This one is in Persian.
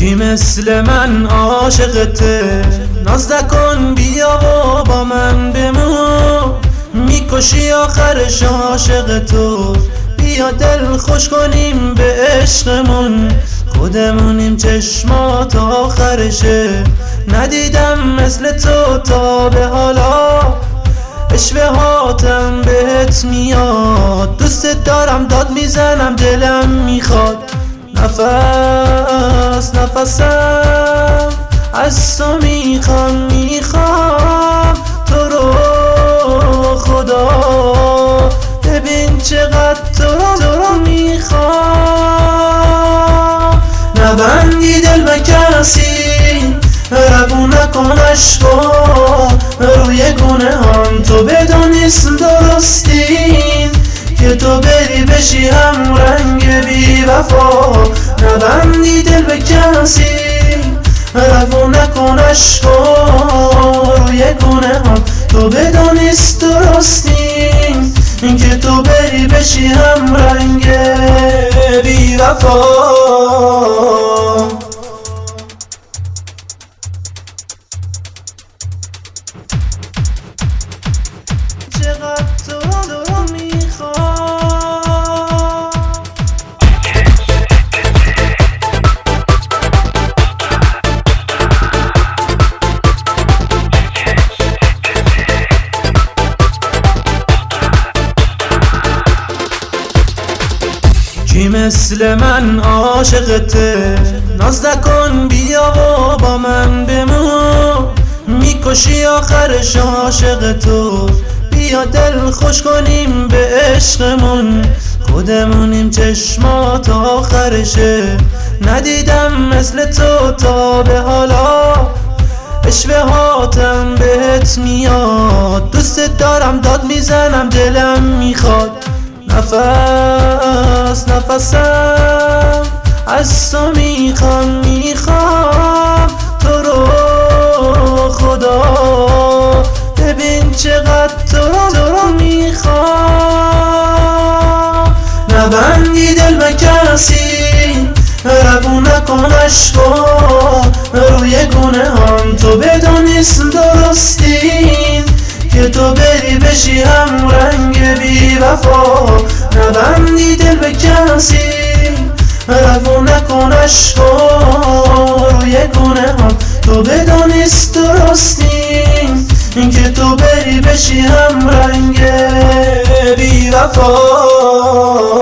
کی مثل من عاشقته؟ ناز نکن بیا و با من بمون، میکشی آخرش عاشق تو. بیا دل خوش کنیم به عشقمون، خودمونیم چشمات آخرشه. ندیدم مثل تو تا به حالا، اشوهاتم بهت میاد. دوست دارم داد میزنم دلم میخواد، نفس نفسم از تو میخوام تو رو خدا. ببین چقدر تو رو میخوام. نبندی دل به کسی، روون نکن عشقا روی گونه هم. تو بدانیست درستین که تو بری بشی هم رنگ بی وفا. نبندی دل به کسی، روون نکن عشقا روی گونه هم. تو بدانیست درستین که تو بری بشی هم رنگ بی وفا. چقدر تو رو میخوام. کی مثل من عاشقته؟ ناز نکن بیا و با من بمون، میکشی آخرش عاشق تو. بیا دل خوش کنیم به عشقمون، خودمونیم چشمات آخرشه. ندیدم مثل تو تا به حالا، اشوهاتم بهت میاد. دوست دارم داد میزنم دلم میخواد، نفس نفسم از تو میخوام تو رو خدا. ببین چقدر تو رو میخوام. نبندی دل به کسی، روون نکن عشقا روی گونه هم. تو بدانیست درستین که تو بری بشی هم رنگ بی وفا. نبندی دل به کسی، روون نکن عشقا روی گونه هم. تو بدانیست درستین که تو بری بشی هم رنگ بی وفا.